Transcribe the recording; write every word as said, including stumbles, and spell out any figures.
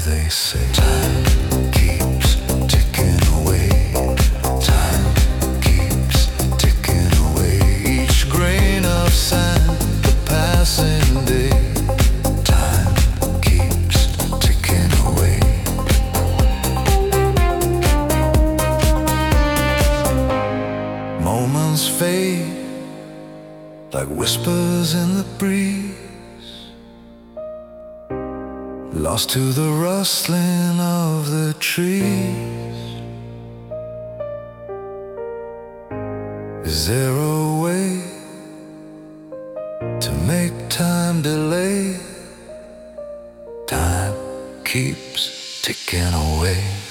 they say. Time keeps ticking away. Time keeps ticking away. Each grain of sand, the passing day. Time keeps ticking away. Moments fade like whispers in the breeze, lost to the rustling of the trees. Is there a way to make time delay? Time keeps ticking away.